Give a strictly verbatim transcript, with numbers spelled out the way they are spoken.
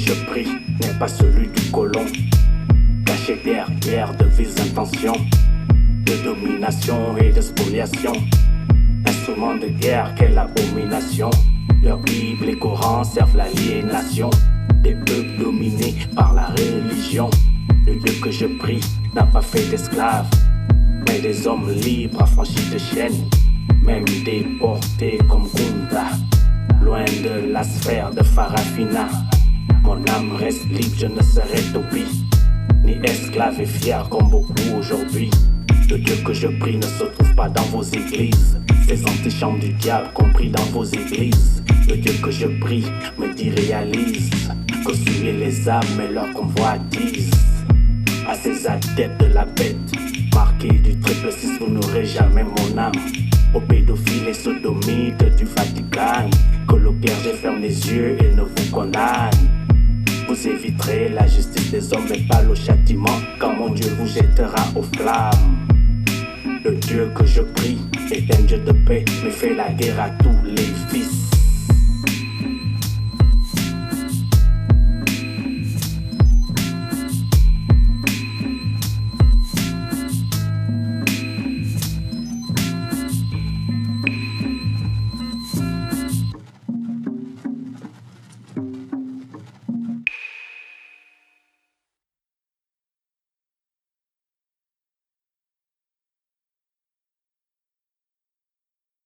je prie n'est pas celui du colon, caché derrière de vives intentions de domination et de spoliation. Instrument de guerre, quelle abomination. Leur Bible et Coran servent l'aliénation des peuples dominés par la religion. Le Dieu que je prie n'a pas fait d'esclaves, mais des hommes libres affranchis de chaînes, même déportés comme Kunda, loin de la sphère de Farafina. Mon âme reste libre, je ne serai topie, ni esclave et fier comme beaucoup aujourd'hui. Le Dieu que je prie ne se trouve pas dans vos églises, ces antichambres du diable compris dans vos églises. Le Dieu que je prie me dit réalise que souiller les âmes et leur convoitise. À ces adeptes de la bête, marqués du triple six, vous n'aurez jamais mon âme. Aux pédophiles et sodomites du Vatican, que le clergé ferme les yeux et ne vous condamne. Vous éviterez la justice des hommes et pas le châtiment, quand mon Dieu vous jettera aux flammes. Le Dieu que je prie est un Dieu de paix, mais fait la guerre à tous